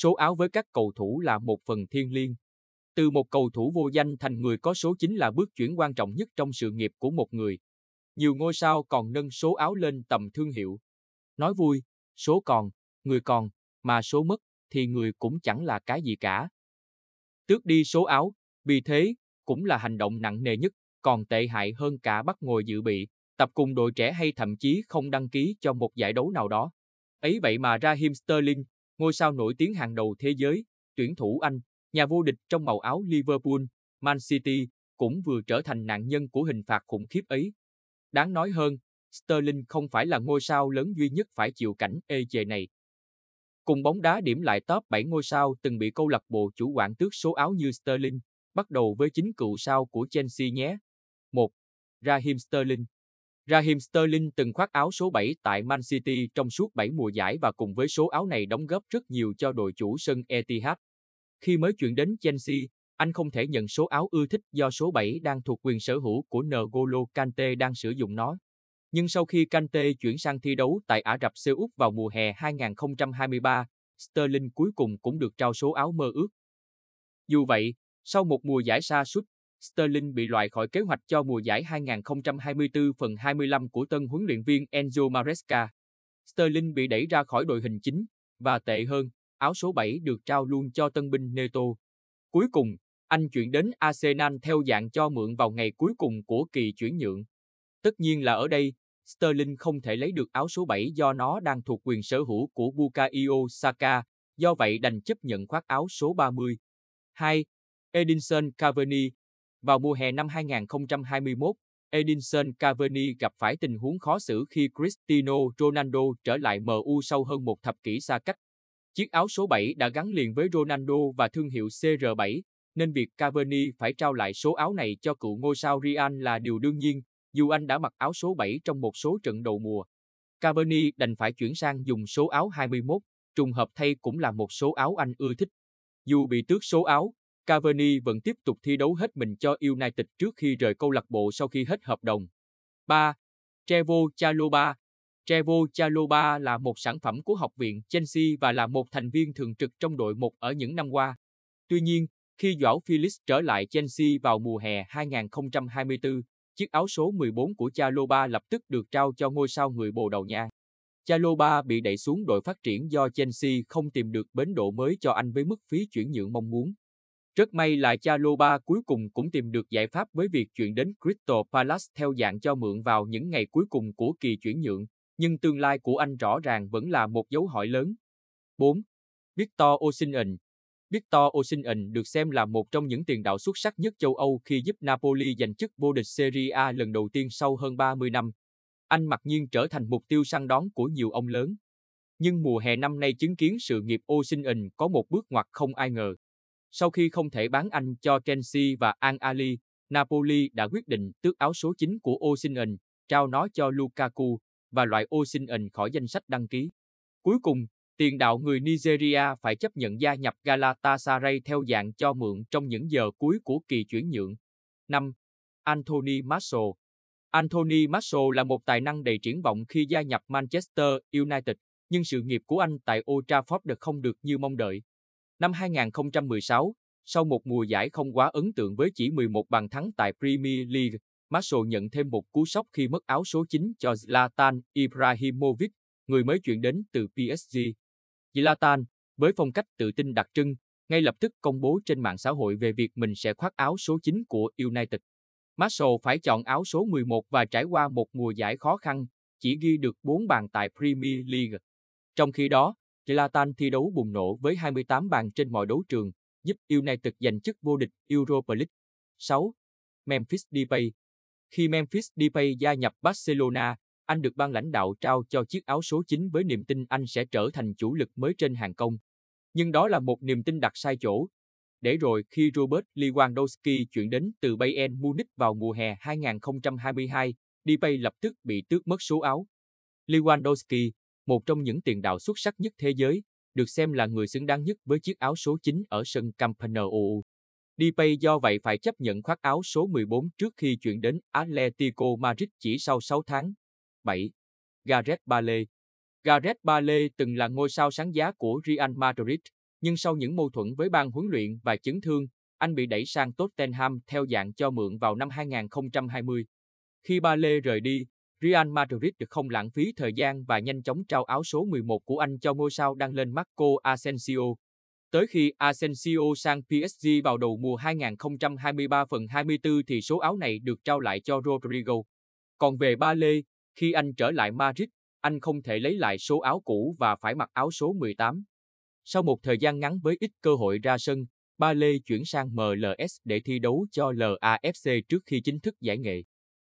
Số áo với các cầu thủ là một phần thiêng liêng. Từ một cầu thủ vô danh thành người có số chính là bước chuyển quan trọng nhất trong sự nghiệp của một người. Nhiều ngôi sao còn nâng số áo lên tầm thương hiệu. Nói vui, số còn, người còn, mà số mất, thì người cũng chẳng là cái gì cả. Tước đi số áo, vì thế, cũng là hành động nặng nề nhất, còn tệ hại hơn cả bắt ngồi dự bị, tập cùng đội trẻ hay thậm chí không đăng ký cho một giải đấu nào đó. Ấy vậy mà Raheem Sterling, ngôi sao nổi tiếng hàng đầu thế giới, tuyển thủ Anh, nhà vô địch trong màu áo Liverpool, Man City, cũng vừa trở thành nạn nhân của hình phạt khủng khiếp ấy. Đáng nói hơn, Sterling không phải là ngôi sao lớn duy nhất phải chịu cảnh ê chề này. Cùng bóng đá điểm lại top 7 ngôi sao từng bị câu lạc bộ chủ quản tước số áo như Sterling, bắt đầu với chính cựu sao của Chelsea nhé. 1. Raheem Sterling. Raheem Sterling từng khoác áo số 7 tại Man City trong suốt 7 mùa giải và cùng với số áo này đóng góp rất nhiều cho đội chủ sân Etihad. Khi mới chuyển đến Chelsea, anh không thể nhận số áo ưa thích do số 7 đang thuộc quyền sở hữu của N'Golo Kante đang sử dụng nó. Nhưng sau khi Kante chuyển sang thi đấu tại Ả Rập Xê Út vào mùa hè 2023, Sterling cuối cùng cũng được trao số áo mơ ước. Dù vậy, sau một mùa giải sa sút, Sterling bị loại khỏi kế hoạch cho mùa giải 2024-25 của tân huấn luyện viên Enzo Maresca. Sterling bị đẩy ra khỏi đội hình chính, và tệ hơn, áo số 7 được trao luôn cho tân binh Neto. Cuối cùng, anh chuyển đến Arsenal theo dạng cho mượn vào ngày cuối cùng của kỳ chuyển nhượng. Tất nhiên là ở đây, Sterling không thể lấy được áo số 7 do nó đang thuộc quyền sở hữu của Bukayo Saka, do vậy đành chấp nhận khoác áo số 30. 2. Edinson Cavani. Vào mùa hè năm 2021, Edinson Cavani gặp phải tình huống khó xử khi Cristiano Ronaldo trở lại MU sau hơn một thập kỷ xa cách. Chiếc áo số 7 đã gắn liền với Ronaldo và thương hiệu CR7, nên việc Cavani phải trao lại số áo này cho cựu ngôi sao Real là điều đương nhiên, dù anh đã mặc áo số 7 trong một số trận đầu mùa. Cavani đành phải chuyển sang dùng số áo 21, trùng hợp thay cũng là một số áo anh ưa thích. Dù bị tước số áo, Cavani vẫn tiếp tục thi đấu hết mình cho United trước khi rời câu lạc bộ sau khi hết hợp đồng. 3. Trevoh Chalobah. Trevoh Chalobah là một sản phẩm của học viện Chelsea và là một thành viên thường trực trong đội 1 ở những năm qua. Tuy nhiên, khi João Felix trở lại Chelsea vào mùa hè 2024, chiếc áo số 14 của Chalobah lập tức được trao cho ngôi sao người Bồ Đào Nha. Chalobah bị đẩy xuống đội phát triển do Chelsea không tìm được bến đỗ mới cho anh với mức phí chuyển nhượng mong muốn. Rất may là Chalobah cuối cùng cũng tìm được giải pháp với việc chuyển đến Crystal Palace theo dạng cho mượn vào những ngày cuối cùng của kỳ chuyển nhượng, nhưng tương lai của anh rõ ràng vẫn là một dấu hỏi lớn. 4. Victor Osimhen. Victor Osimhen được xem là một trong những tiền đạo xuất sắc nhất châu Âu khi giúp Napoli giành chức vô địch Serie A lần đầu tiên sau hơn 30 năm. Anh mặc nhiên trở thành mục tiêu săn đón của nhiều ông lớn. Nhưng mùa hè năm nay chứng kiến sự nghiệp Osimhen có một bước ngoặt không ai ngờ. Sau khi không thể bán anh cho Chelsea và Al Ahly, Napoli đã quyết định tước áo số 9 của Osimhen, trao nó cho Lukaku và loại Osimhen khỏi danh sách đăng ký. Cuối cùng, tiền đạo người Nigeria phải chấp nhận gia nhập Galatasaray theo dạng cho mượn trong những giờ cuối của kỳ chuyển nhượng. 5. Anthony Martial. Anthony Martial là một tài năng đầy triển vọng khi gia nhập Manchester United, nhưng sự nghiệp của anh tại Old Trafford không được như mong đợi. Năm 2016, sau một mùa giải không quá ấn tượng với chỉ 11 bàn thắng tại Premier League, Martial nhận thêm một cú sốc khi mất áo số 9 cho Zlatan Ibrahimovic, người mới chuyển đến từ PSG. Zlatan, với phong cách tự tin đặc trưng, ngay lập tức công bố trên mạng xã hội về việc mình sẽ khoác áo số 9 của United. Martial phải chọn áo số 11 và trải qua một mùa giải khó khăn, chỉ ghi được 4 bàn tại Premier League. Trong khi đó, Zlatan thi đấu bùng nổ với 28 bàn trên mọi đấu trường, giúp United giành chức vô địch Europa League. 6. Memphis Depay. Khi Memphis Depay gia nhập Barcelona, anh được ban lãnh đạo trao cho chiếc áo số 9 với niềm tin anh sẽ trở thành chủ lực mới trên hàng công. Nhưng đó là một niềm tin đặt sai chỗ. Để rồi khi Robert Lewandowski chuyển đến từ Bayern Munich vào mùa hè 2022, Depay lập tức bị tước mất số áo. Lewandowski, một trong những tiền đạo xuất sắc nhất thế giới, được xem là người xứng đáng nhất với chiếc áo số 9 ở sân Camp Nou. Depay do vậy phải chấp nhận khoác áo số 14 trước khi chuyển đến Atletico Madrid chỉ sau 6 tháng. 7. Gareth Bale. Gareth Bale từng là ngôi sao sáng giá của Real Madrid, Nhưng sau những mâu thuẫn với ban huấn luyện và chấn thương, anh bị đẩy sang Tottenham theo dạng cho mượn vào năm 2020. Khi Ba Lê rời đi, Real Madrid không lãng phí thời gian và nhanh chóng trao áo số 11 của anh cho ngôi sao đang lên Marco Asensio. Tới khi Asensio sang PSG vào đầu mùa 2023/24 thì số áo này được trao lại cho Rodrigo. Còn về Ba Lê, khi anh trở lại Madrid, anh không thể lấy lại số áo cũ và phải mặc áo số 18. Sau một thời gian ngắn với ít cơ hội ra sân, Ba Lê chuyển sang MLS để thi đấu cho LAFC trước khi chính thức giải nghệ.